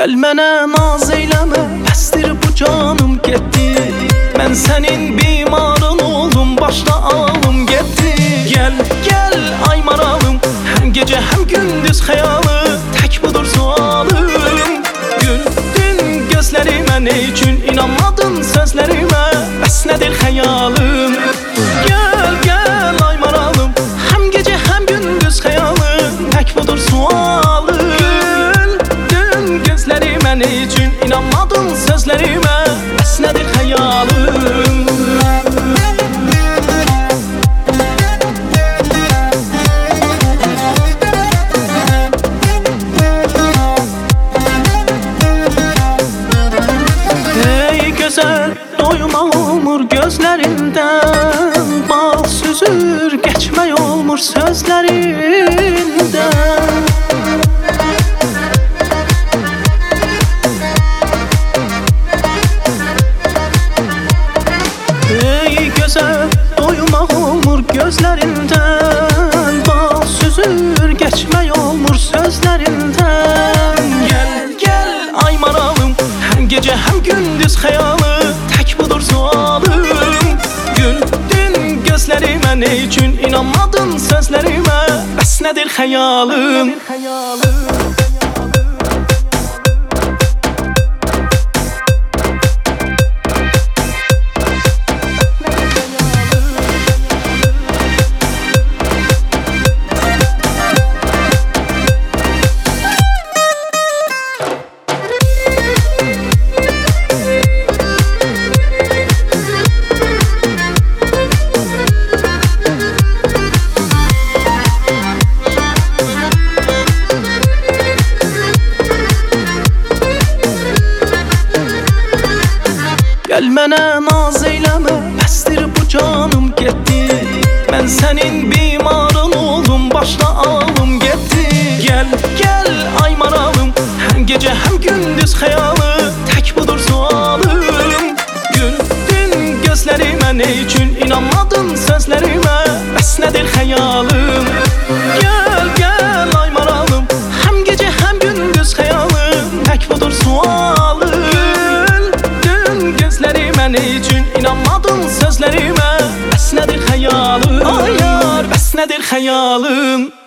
Gəl mənə naz eyləmə, bəsdir bu canım getdi. Mən sənin bimarın oldum, başda alım getdi. Gəl, gəl ay maralım, həm gecə həm gündüz xəyalı, tək budur sualım. Güldün gözlərimə, nə üçün inanmadın sözlərimə, bəs nədir xəyalım? Gəl, gəl ay maralım, həm gecə həm gündüz xəyalı, tək budur sualım. Güldün gözlərimə, nə üçün inanmadın sözlərimə, bəs nədir xəyalım? Doymaq olmur gözlərindən, bal süzür, geçmək olmur sözlərindən. Ey gözəl, doymaq olmur gözlərindən, bal süzür, geçmək olmur sözlərindən. Gəl, gəl ay maralım, həm gecə həm gündüz xəyalı, budur sualım. Güldün gözlərimə, nə üçün inanmadın sözlərimə, bəs nədir xəyalım? Gəl mənə naz eyləmə, bəsdir bu canım getdi. Mən sənin bimarın oldum, başda alım getdi. Gəl, gəl ay maralım, həm gecə həm gündüz xəyalı, tək budur sualım. Güldün gözlərimə, nə üçün inanmadın sözlərimə, bəs nədir xəyalım? Gəl, gəl ay maralım, həm gecə həm gündüz xəyalı, tək budur sualım. Gözlərimə, nə üçün inanmadın sözlərimə, bəs nədir xəyalım? Ay yar, bəs nədir xəyalım?